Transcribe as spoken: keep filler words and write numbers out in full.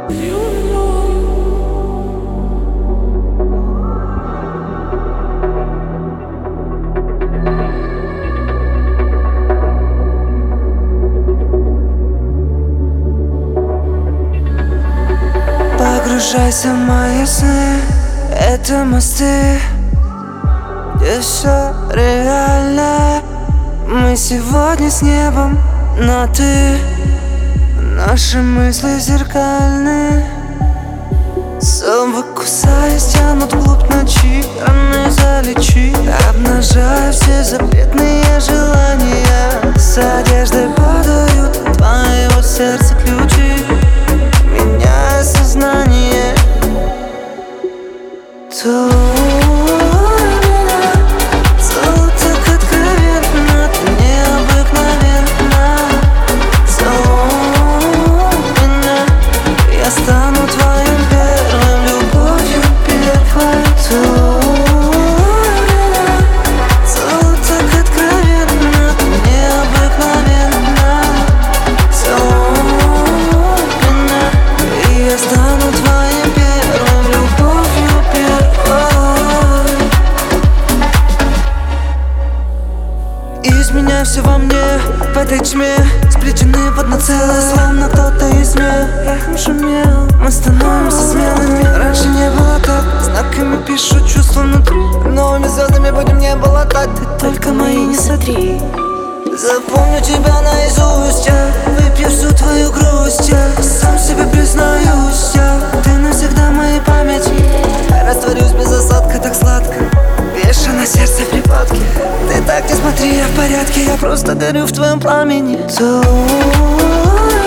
Погружайся в мои сны, это мосты, где все реально. Мы сегодня с небом на ты, наши мысли зеркальны. Совы кусаясь тянут вглубь ночи, раны залечи, обнажая все запретные желания. С одеждой подают твоего сердца ключи, меняя сознание. То изменяй все во мне, в этой тьме, сплетены в одно целое, словно кто-то из сне. Эхом шумел, мы становимся смелыми. Раньше не было так, знаками пишу чувства внутри. Новыми звездами будем небо латать, ты только мои не сотри. Запомню тебя наизусть, я выпью всю твою грусть, я сам себе признаюсь, я ты навсегда в моей памяти. Растворюсь без осадка, так сладко, веша на сердце в припадке. Ты так не смотри, я в порядке, я просто горю в твоем пламени.